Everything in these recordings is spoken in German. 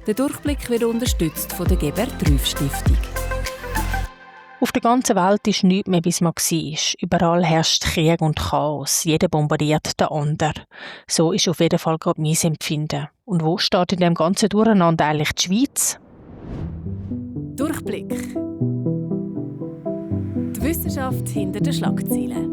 Der Durchblick wird unterstützt von der Gebert-Trüff-Stiftung. Auf der ganzen Welt ist nichts mehr, wie es mal war. Überall herrscht Krieg und Chaos. Jeder bombardiert den anderen. So ist auf jeden Fall gerade mein Empfinden. Und wo steht in dem ganzen Durcheinander eigentlich die Schweiz? Durchblick. Die Wissenschaft hinter den Schlagzeilen.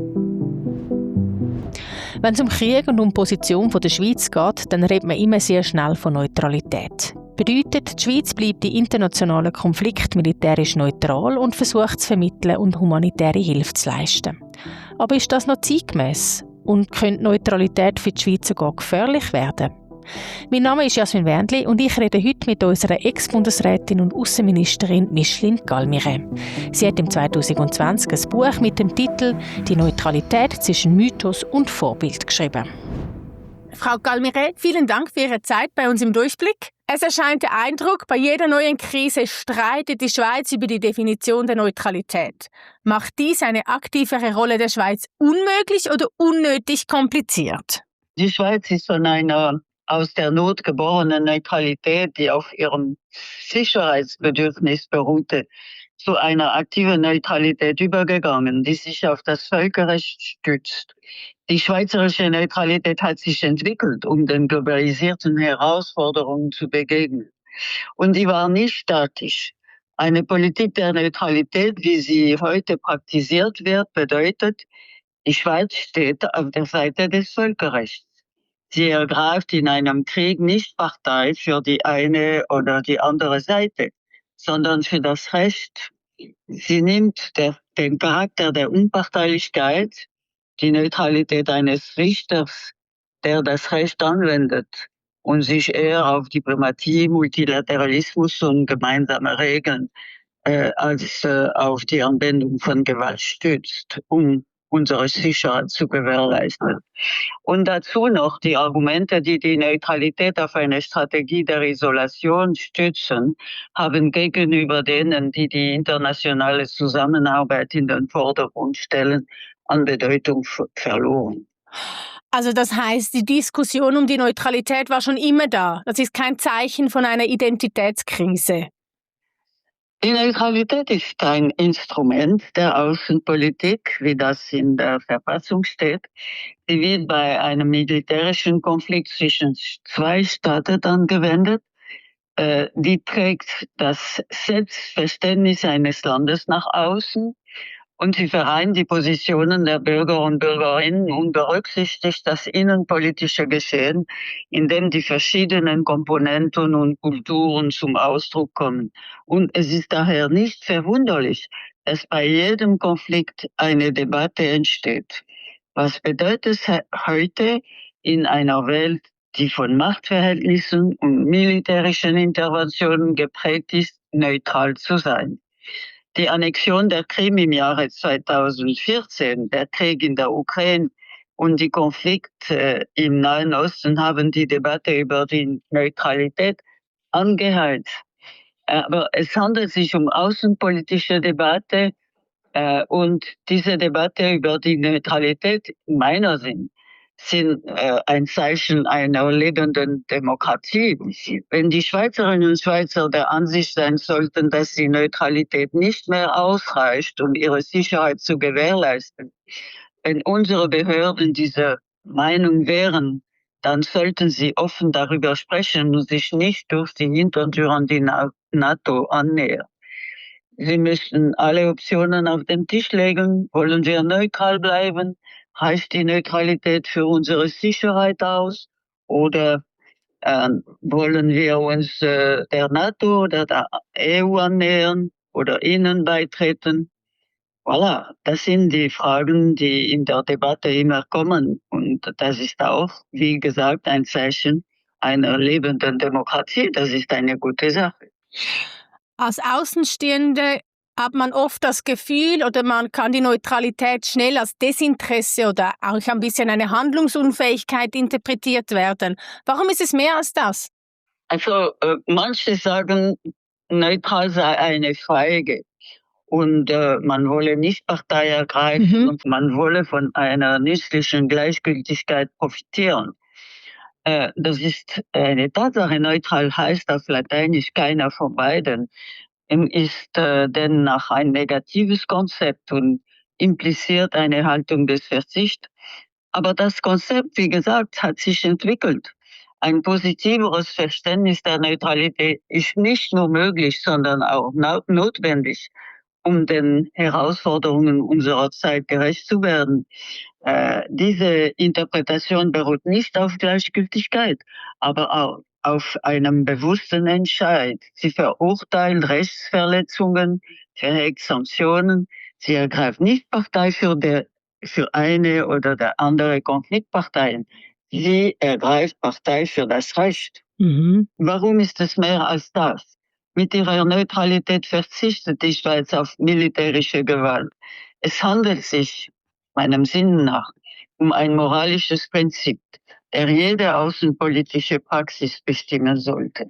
Wenn es um Krieg und um die Position der Schweiz geht, dann redet man immer sehr schnell von Neutralität. Bedeutet, die Schweiz bleibt in internationalen Konflikten militärisch neutral und versucht zu vermitteln und humanitäre Hilfe zu leisten. Aber ist das noch zeitgemäss? Und könnte Neutralität für die Schweiz sogar gefährlich werden? Mein Name ist Jasmin Wendli und ich rede heute mit unserer Ex-Bundesrätin und Aussenministerin Micheline Galmiret. Sie hat im 2020 ein Buch mit dem Titel «Die Neutralität zwischen Mythos und Vorbild» geschrieben. Frau Galmiret, vielen Dank für Ihre Zeit bei uns im Durchblick. Es erscheint der Eindruck, bei jeder neuen Krise streitet die Schweiz über die Definition der Neutralität. Macht dies eine aktivere Rolle der Schweiz unmöglich oder unnötig kompliziert? Die Schweiz ist von einer aus der Not geborene Neutralität, die auf ihrem Sicherheitsbedürfnis beruhte, zu einer aktiven Neutralität übergegangen, die sich auf das Völkerrecht stützt. Die schweizerische Neutralität hat sich entwickelt, um den globalisierten Herausforderungen zu begegnen. Und die war nicht statisch. Eine Politik der Neutralität, wie sie heute praktiziert wird, bedeutet, die Schweiz steht auf der Seite des Völkerrechts. Sie ergreift in einem Krieg nicht Partei für die eine oder die andere Seite, sondern für das Recht. Sie nimmt den Charakter der Unparteilichkeit, die Neutralität eines Richters, der das Recht anwendet und sich eher auf Diplomatie, Multilateralismus und gemeinsame Regeln als auf die Anwendung von Gewalt stützt, um unsere Sicherheit zu gewährleisten. Und dazu noch die Argumente, die die Neutralität auf eine Strategie der Isolation stützen, haben gegenüber denen, die die internationale Zusammenarbeit in den Vordergrund stellen, an Bedeutung verloren. Also das heißt, die Diskussion um die Neutralität war schon immer da. Das ist kein Zeichen von einer Identitätskrise. Die Neutralität ist ein Instrument der Außenpolitik, wie das in der Verfassung steht. Sie wird bei einem militärischen Konflikt zwischen zwei Staaten angewendet. Die trägt das Selbstverständnis eines Landes nach außen und sie vereint die Positionen der Bürger und Bürgerinnen und berücksichtigt das innenpolitische Geschehen, in dem die verschiedenen Komponenten und Kulturen zum Ausdruck kommen. Und es ist daher nicht verwunderlich, dass bei jedem Konflikt eine Debatte entsteht. Was bedeutet es heute in einer Welt, die von Machtverhältnissen und militärischen Interventionen geprägt ist, neutral zu sein? Die Annexion der Krim im Jahre 2014, der Krieg in der Ukraine und die Konflikte im Nahen Osten haben die Debatte über die Neutralität angeheizt. Aber es handelt sich um außenpolitische Debatte und diese Debatte über die Neutralität meiner Sinn sind ein Zeichen einer lebenden Demokratie. Wenn die Schweizerinnen und Schweizer der Ansicht sein sollten, dass die Neutralität nicht mehr ausreicht, um ihre Sicherheit zu gewährleisten, wenn unsere Behörden dieser Meinung wären, dann sollten sie offen darüber sprechen und sich nicht durch die Hintertür an die NATO annähern. Sie müssten alle Optionen auf den Tisch legen. Wollen wir neutral bleiben? Reicht die Neutralität für unsere Sicherheit aus? Oder wollen wir uns der NATO oder der EU annähern oder ihnen beitreten? Voilà, das sind die Fragen, die in der Debatte immer kommen. Und das ist auch, wie gesagt, ein Zeichen einer lebenden Demokratie. Das ist eine gute Sache. Als Außenstehende hat man oft das Gefühl oder man kann die Neutralität schnell als Desinteresse oder auch ein bisschen eine Handlungsunfähigkeit interpretiert werden. Warum ist es mehr als das? Also manche sagen, neutral sei eine Feige und man wolle nicht Partei ergreifen und man wolle von einer nützlichen Gleichgültigkeit profitieren. Das ist eine Tatsache. Neutral heißt auf Lateinisch keiner von beiden. Ist demnach ein negatives Konzept und impliziert eine Haltung des Verzichts. Aber das Konzept, wie gesagt, hat sich entwickelt. Ein positiveres Verständnis der Neutralität ist nicht nur möglich, sondern auch notwendig, um den Herausforderungen unserer Zeit gerecht zu werden. Diese Interpretation beruht nicht auf Gleichgültigkeit, aber auch auf einem bewussten Entscheid. Sie verurteilt Rechtsverletzungen, verhängt Sanktionen, sie ergreift nicht Partei für eine oder der andere Konfliktparteien. Sie ergreift Partei für das Recht. Warum ist es mehr als das? Mit ihrer Neutralität verzichtet die Schweiz auf militärische Gewalt. Es handelt sich, meinem Sinn nach, um ein moralisches Prinzip, der jede außenpolitische Praxis bestimmen sollte.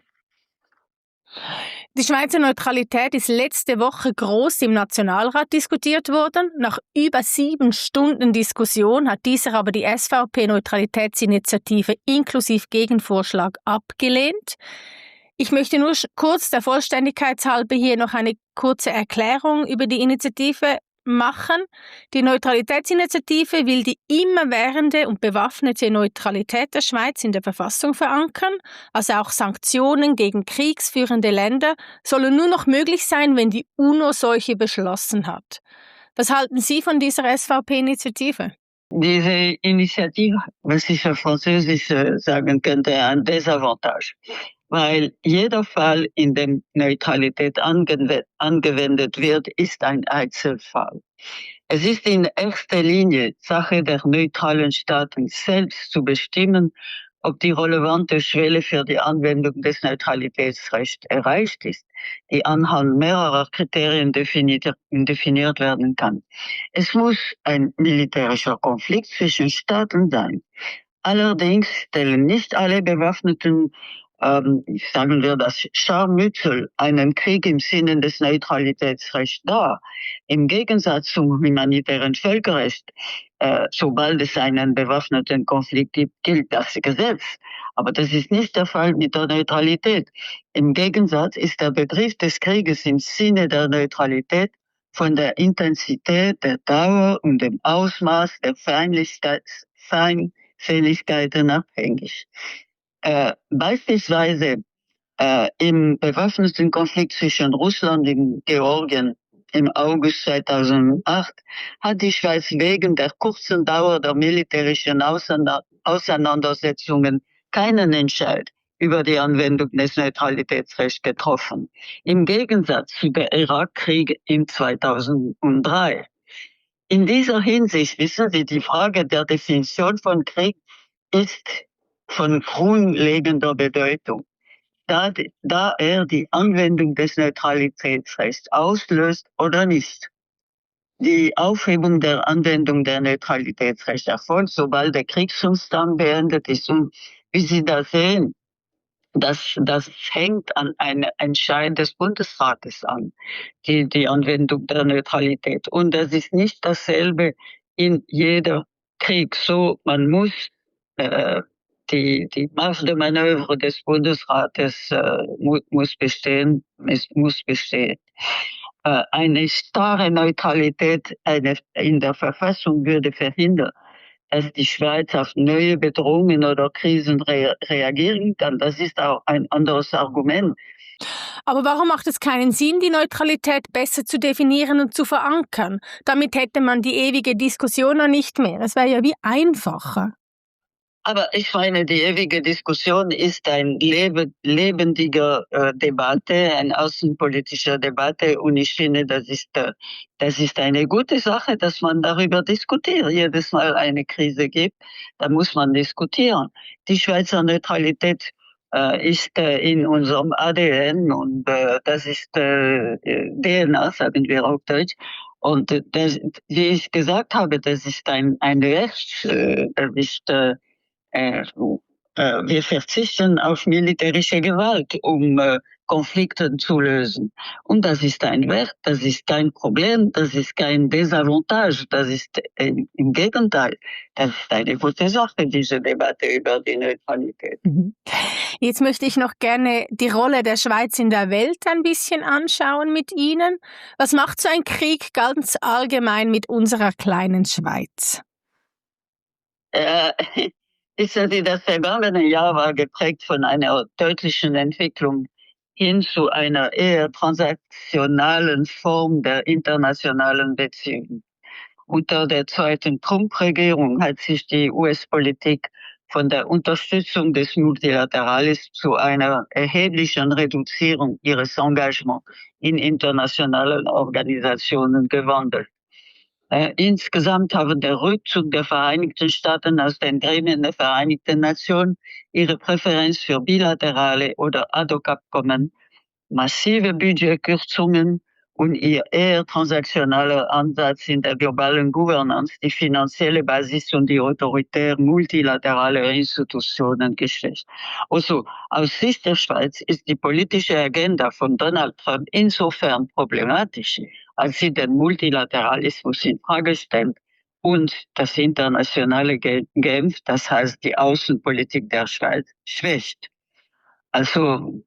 Die Schweizer Neutralität ist letzte Woche groß im Nationalrat diskutiert worden. Nach über 7 Stunden Diskussion hat dieser aber die SVP-Neutralitätsinitiative inklusive Gegenvorschlag abgelehnt. Ich möchte nur kurz der Vollständigkeit halber hier noch eine kurze Erklärung über die Initiative machen. Die Neutralitätsinitiative will die immerwährende und bewaffnete Neutralität der Schweiz in der Verfassung verankern, also auch Sanktionen gegen kriegsführende Länder sollen nur noch möglich sein, wenn die UNO solche beschlossen hat. Was halten Sie von dieser SVP-Initiative? Diese Initiative, was ich auf Französisch sagen könnte, ein Desavantage. Weil jeder Fall, in dem Neutralität angewendet wird, ist ein Einzelfall. Es ist in erster Linie Sache der neutralen Staaten selbst zu bestimmen, ob die relevante Schwelle für die Anwendung des Neutralitätsrechts erreicht ist, die anhand mehrerer Kriterien definiert werden kann. Es muss ein militärischer Konflikt zwischen Staaten sein. Allerdings stellen nicht alle bewaffneten sagen wir das Scharmützel, einen Krieg im Sinne des Neutralitätsrechts dar. Im Gegensatz zum humanitären Völkerrecht, sobald es einen bewaffneten Konflikt gibt, gilt das Gesetz. Aber das ist nicht der Fall mit der Neutralität. Im Gegensatz ist der Begriff des Krieges im Sinne der Neutralität von der Intensität, der Dauer und dem Ausmaß der Feindseligkeiten abhängig. Beispielsweise im bewaffneten Konflikt zwischen Russland und Georgien im August 2008 hat die Schweiz wegen der kurzen Dauer der militärischen Auseinandersetzungen keinen Entscheid über die Anwendung des Neutralitätsrechts getroffen. Im Gegensatz zu der Irakkrieg im 2003. In dieser Hinsicht, wissen Sie, die Frage der Definition von Krieg ist von grundlegender Bedeutung, da er die Anwendung des Neutralitätsrechts auslöst oder nicht. Die Aufhebung der Anwendung der Neutralitätsrechts erfolgt, sobald der Kriegszustand beendet ist. Und wie Sie da sehen, das hängt an einem Entscheid des Bundesrates an, die Anwendung der Neutralität. Und das ist nicht dasselbe in jeder Krieg. So, man muss die Marge de Manöver des Bundesrates muss bestehen. Eine starre Neutralität in der Verfassung würde verhindern, dass die Schweiz auf neue Bedrohungen oder Krisen reagieren kann. Das ist auch ein anderes Argument. Aber warum macht es keinen Sinn, die Neutralität besser zu definieren und zu verankern? Damit hätte man die ewige Diskussion noch nicht mehr. Es wäre ja wie einfacher. Aber ich meine, die ewige Diskussion ist ein lebendiger Debatte, eine außenpolitische Debatte. Und ich finde, das ist eine gute Sache, dass man darüber diskutiert. Jedes Mal eine Krise gibt, da muss man diskutieren. Die Schweizer Neutralität ist in unserem ADN und das ist DNA, sagen wir auf Deutsch. Und wie ich gesagt habe, das ist ein Recht, das ist Wir verzichten auf militärische Gewalt, um Konflikte zu lösen. Und das ist ein Wert, das ist kein Problem, das ist kein Desavantage, das ist im Gegenteil, das ist eine gute Sache, diese Debatte über die Neutralität. Jetzt möchte ich noch gerne die Rolle der Schweiz in der Welt ein bisschen anschauen mit Ihnen. Was macht so ein Krieg ganz allgemein mit unserer kleinen Schweiz? Wissen Sie, das vergangene Jahr war geprägt von einer deutlichen Entwicklung hin zu einer eher transaktionalen Form der internationalen Beziehungen. Unter der zweiten Trump-Regierung hat sich die US-Politik von der Unterstützung des Multilateralismus zu einer erheblichen Reduzierung ihres Engagements in internationalen Organisationen gewandelt. Insgesamt haben der Rückzug der Vereinigten Staaten aus den Gremien der Vereinten Nationen, ihre Präferenz für bilaterale oder Ad-hoc-Abkommen, massive Budgetkürzungen und ihr eher transaktionaler Ansatz in der globalen Governance die finanzielle Basis und die autoritär multilaterale Institutionen geschwächt. Also aus Sicht der Schweiz ist die politische Agenda von Donald Trump insofern problematisch, als sie den Multilateralismus in Frage stellt und das internationale Genf, das heißt die Außenpolitik der Schweiz, schwächt. Also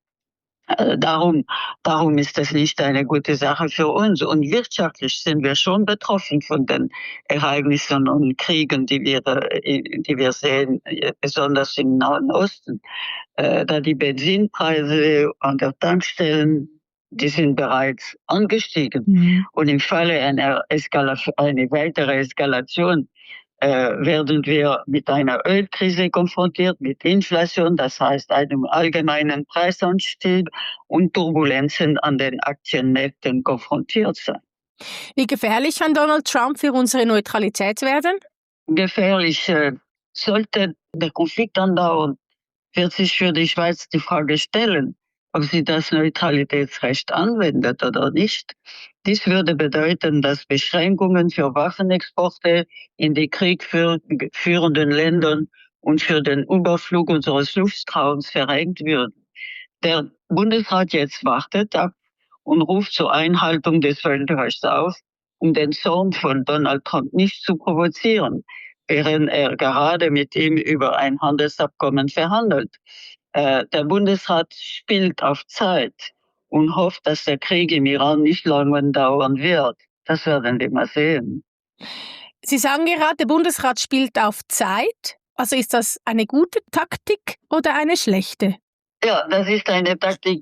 darum ist das nicht eine gute Sache für uns. Und wirtschaftlich sind wir schon betroffen von den Ereignissen und Kriegen, die wir sehen, besonders im Nahen Osten. Da die Benzinpreise an der Tankstellen, die sind bereits angestiegen. Und im Falle einer eine weitere Eskalation werden wir mit einer Ölkrise konfrontiert, mit Inflation, das heißt einem allgemeinen Preisanstieg und Turbulenzen an den Aktienmärkten konfrontiert sein. Wie gefährlich kann Donald Trump für unsere Neutralität werden? Gefährlich sollte der Konflikt andauern, wird sich für die Schweiz die Frage stellen, ob sie das Neutralitätsrecht anwendet oder nicht. Dies würde bedeuten, dass Beschränkungen für Waffenexporte in die kriegführenden Ländern und für den Überflug unseres Luftraums verhängt würden. Der Bundesrat jetzt wartet ab und ruft zur Einhaltung des Völkerrechts auf, um den Zorn von Donald Trump nicht zu provozieren, während er gerade mit ihm über ein Handelsabkommen verhandelt. Der Bundesrat spielt auf Zeit und hofft, dass der Krieg im Iran nicht lange dauern wird. Das werden wir mal sehen. Sie sagen gerade, der Bundesrat spielt auf Zeit. Also ist das eine gute Taktik oder eine schlechte? Ja, das ist eine Taktik,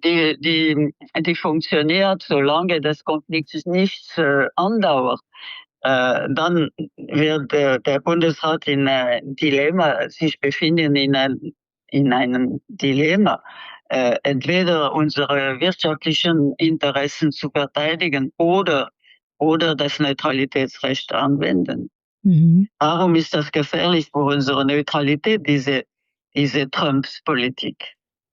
die funktioniert, solange das Konflikt nicht andauert. Dann wird der Bundesrat in ein Dilemma sich befinden, in einem Dilemma, entweder unsere wirtschaftlichen Interessen zu verteidigen oder das Neutralitätsrecht anwenden. Warum ist das gefährlich für unsere Neutralität, diese Trumps Politik?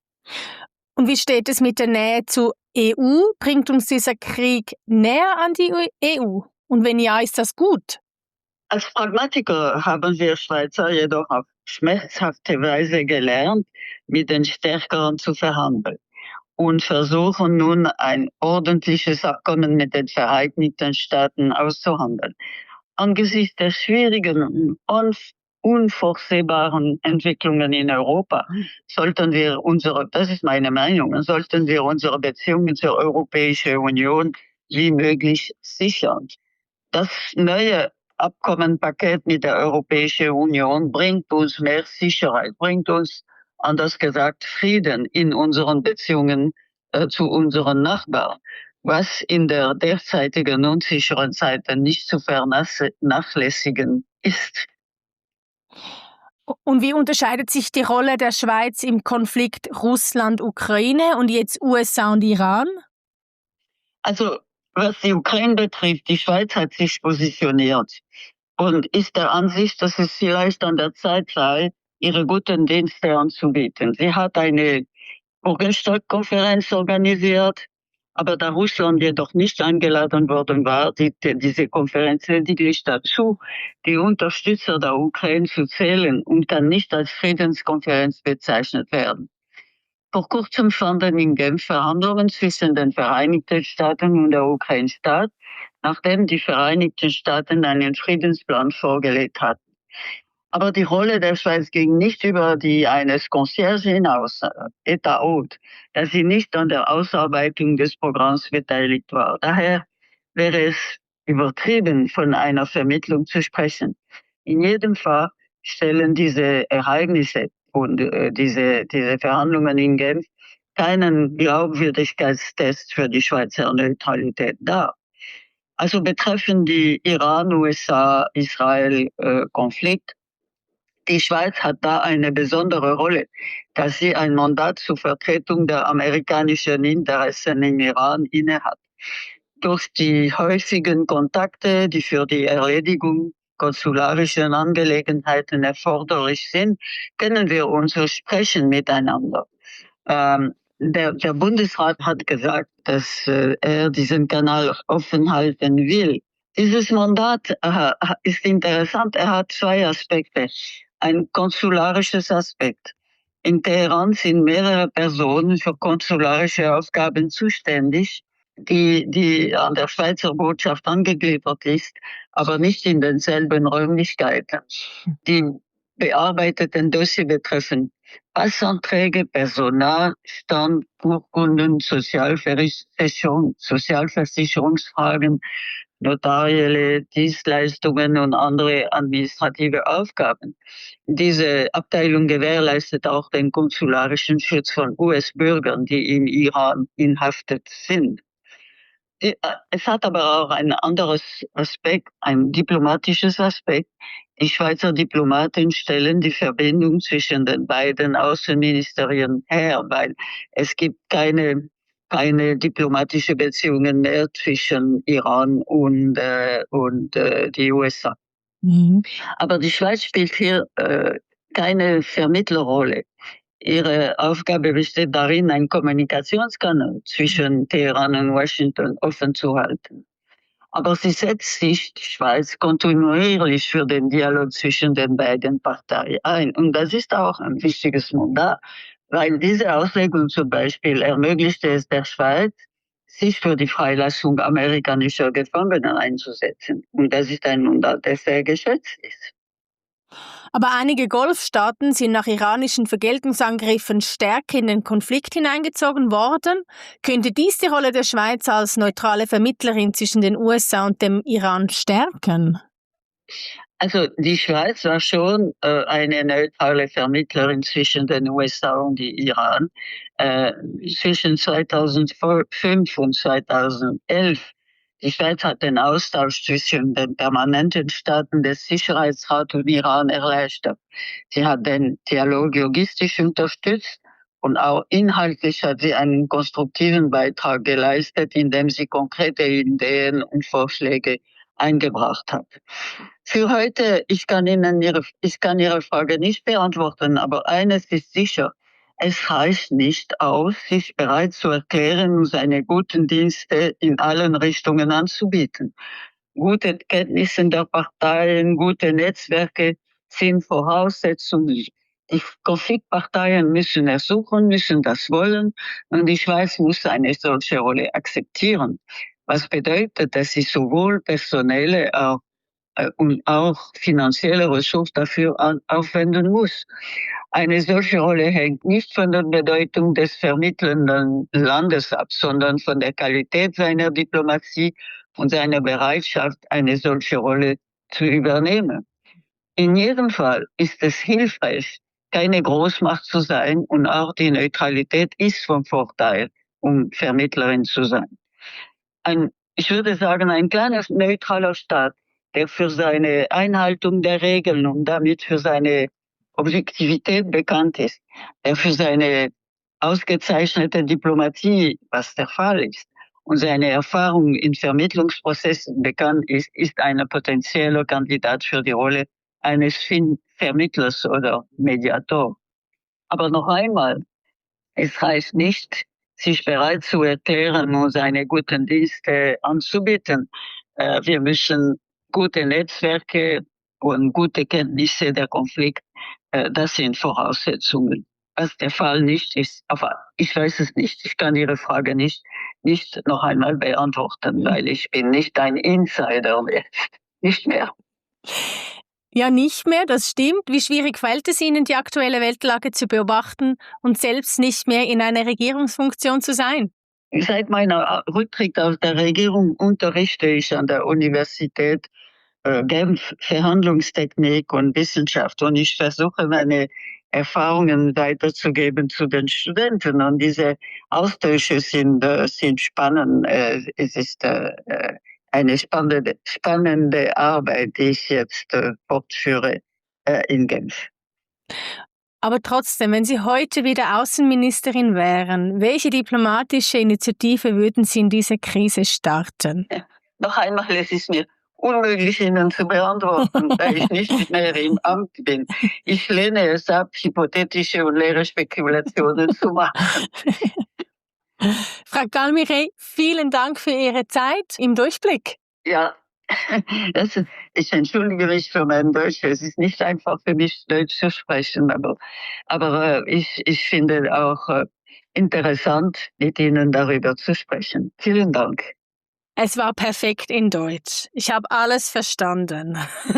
Und wie steht es mit der Nähe zur EU? Bringt uns dieser Krieg näher an die EU? Und wenn ja, ist das gut? Als Pragmatiker haben wir Schweizer jedoch auf schmerzhafte Weise gelernt, mit den Stärkeren zu verhandeln und versuchen nun ein ordentliches Abkommen mit den Vereinigten Staaten auszuhandeln. Angesichts der schwierigen und unvorsehbaren Entwicklungen in Europa sollten wir das ist meine Meinung, unsere Beziehungen zur Europäischen Union wie möglich sichern. Das neue Abkommenpaket mit der Europäischen Union bringt uns mehr Sicherheit, bringt uns, anders gesagt, Frieden in unseren Beziehungen zu unseren Nachbarn, was in der derzeitigen unsicheren Zeit nicht zu vernachlässigen ist. Und wie unterscheidet sich die Rolle der Schweiz im Konflikt Russland-Ukraine und jetzt USA und Iran? Also, was die Ukraine betrifft, die Schweiz hat sich positioniert und ist der Ansicht, dass es vielleicht an der Zeit sei, ihre guten Dienste anzubieten. Sie hat eine Bürgerkonferenz organisiert Aber da Russland jedoch nicht eingeladen worden war, diese Konferenz lediglich dazu, die Unterstützer der Ukraine zu zählen und kann nicht als Friedenskonferenz bezeichnet werden. Vor kurzem fanden in Genf Verhandlungen zwischen den Vereinigten Staaten und der Ukraine-Staat, nachdem die Vereinigten Staaten einen Friedensplan vorgelegt hatten. Aber die Rolle der Schweiz ging nicht über die eines Concierge hinaus, État haute, da sie nicht an der Ausarbeitung des Programms beteiligt war. Daher wäre es übertrieben, von einer Vermittlung zu sprechen. In jedem Fall stellen diese Ereignisse und diese Verhandlungen in Genf keinen Glaubwürdigkeitstest für die Schweizer Neutralität dar. Also betreffend die Iran-USA-Israel-Konflikt, die Schweiz hat da eine besondere Rolle, da sie ein Mandat zur Vertretung der amerikanischen Interessen im Iran innehat. Durch die häufigen Kontakte, die für die Erledigung konsularischen Angelegenheiten erforderlich sind, können wir unser Sprechen miteinander. Der Bundesrat hat gesagt, dass er diesen Kanal offen halten will. Dieses Mandat ist interessant. Er hat zwei Aspekte. Ein konsularisches Aspekt. In Teheran sind mehrere Personen für konsularische Aufgaben zuständig, die an der Schweizer Botschaft angegliedert ist, aber nicht in denselben Räumlichkeiten. Die bearbeiteten Dossier betreffen Passanträge, Personalstand, Urkunden, Sozialversicherungsfragen, notarielle Dienstleistungen und andere administrative Aufgaben. Diese Abteilung gewährleistet auch den konsularischen Schutz von US-Bürgern, die im Iran inhaftet sind. Es hat aber auch ein anderes Aspekt, ein diplomatisches Aspekt. Die Schweizer Diplomaten stellen die Verbindung zwischen den beiden Außenministerien her, weil es gibt keine diplomatische Beziehungen mehr zwischen Iran und die USA. Mhm. Aber die Schweiz spielt hier keine Vermittlerrolle. Ihre Aufgabe besteht darin, einen Kommunikationskanal zwischen Teheran und Washington offen zu halten. Aber sie setzt sich, die Schweiz, kontinuierlich für den Dialog zwischen den beiden Parteien ein. Und das ist auch ein wichtiges Mandat, weil diese Auslegung zum Beispiel ermöglichte es der Schweiz, sich für die Freilassung amerikanischer Gefangener einzusetzen. Und das ist ein Mandat, das sehr geschätzt ist. Aber einige Golfstaaten sind nach iranischen Vergeltungsangriffen stärker in den Konflikt hineingezogen worden. Könnte dies die Rolle der Schweiz als neutrale Vermittlerin zwischen den USA und dem Iran stärken? Also die Schweiz war schon eine neutrale Vermittlerin zwischen den USA und dem Iran. Zwischen 2005 und 2011. Die Schweiz hat den Austausch zwischen den permanenten Staaten des Sicherheitsrats und Iran erleichtert. Sie hat den Dialog logistisch unterstützt und auch inhaltlich hat sie einen konstruktiven Beitrag geleistet, indem sie konkrete Ideen und Vorschläge eingebracht hat. Für heute, ich kann Ihre Frage nicht beantworten, aber eines ist sicher. Es reicht nicht aus, sich bereit zu erklären und seine guten Dienste in allen Richtungen anzubieten. Gute Kenntnisse der Parteien, gute Netzwerke sind Voraussetzungen. Die Konfliktparteien müssen ersuchen, müssen das wollen und die Schweiz muss eine solche Rolle akzeptieren. Was bedeutet, dass sie sowohl personelle und auch finanzielle Ressourcen dafür aufwenden muss. Eine solche Rolle hängt nicht von der Bedeutung des vermittelnden Landes ab, sondern von der Qualität seiner Diplomatie und seiner Bereitschaft, eine solche Rolle zu übernehmen. In jedem Fall ist es hilfreich, keine Großmacht zu sein und auch die Neutralität ist von Vorteil, um Vermittlerin zu sein. Ich würde sagen, ein kleiner neutraler Staat, der für seine Einhaltung der Regeln und damit für seine Objektivität bekannt ist, der für seine ausgezeichnete Diplomatie, was der Fall ist, und seine Erfahrung in Vermittlungsprozessen bekannt ist, ist ein potenzieller Kandidat für die Rolle eines Vermittlers oder Mediators. Aber noch einmal, es reicht nicht, sich bereit zu erklären, uns eine guten Dienste anzubieten. Wir müssen gute Netzwerke und gute Kenntnisse der Konflikt, das sind Voraussetzungen. Was der Fall nicht ist, aber ich weiß es nicht. Ich kann Ihre Frage nicht noch einmal beantworten, weil ich bin nicht ein Insider mehr. Nicht mehr. Ja, nicht mehr, das stimmt. Wie schwierig fällt es Ihnen, die aktuelle Weltlage zu beobachten und selbst nicht mehr in einer Regierungsfunktion zu sein? Seit meiner Rücktritt aus der Regierung unterrichte ich an der Universität Genf Verhandlungstechnik und Wissenschaft und ich versuche meine Erfahrungen weiterzugeben zu den Studenten und diese Austausche sind spannend. Es ist eine spannende Arbeit, die ich jetzt fortführe in Genf. Aber trotzdem, wenn Sie heute wieder Außenministerin wären, welche diplomatische Initiative würden Sie in diese Krise starten? Ja, noch einmal, es ist mir unmöglich, Ihnen zu beantworten, da ich nicht mehr im Amt bin. Ich lehne es ab, hypothetische und leere Spekulationen zu machen. Frau Galmire, vielen Dank für Ihre Zeit im Durchblick. Ja, ich entschuldige mich für mein Deutsch. Es ist nicht einfach für mich, Deutsch zu sprechen, aber ich finde auch interessant, mit Ihnen darüber zu sprechen. Vielen Dank. Es war perfekt in Deutsch. Ich habe alles verstanden.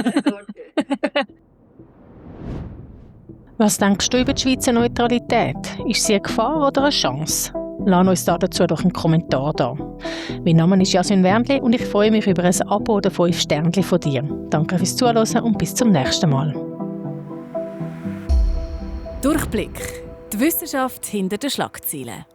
Was denkst du über die Schweizer Neutralität? Ist sie eine Gefahr oder eine Chance? Lass uns dazu doch einen Kommentar da. Mein Name ist Jasmin Wernli und ich freue mich über ein Abo oder 5 Sternchen von dir. Danke fürs Zuhören und bis zum nächsten Mal. Durchblick. Die Wissenschaft hinter den Schlagzeilen.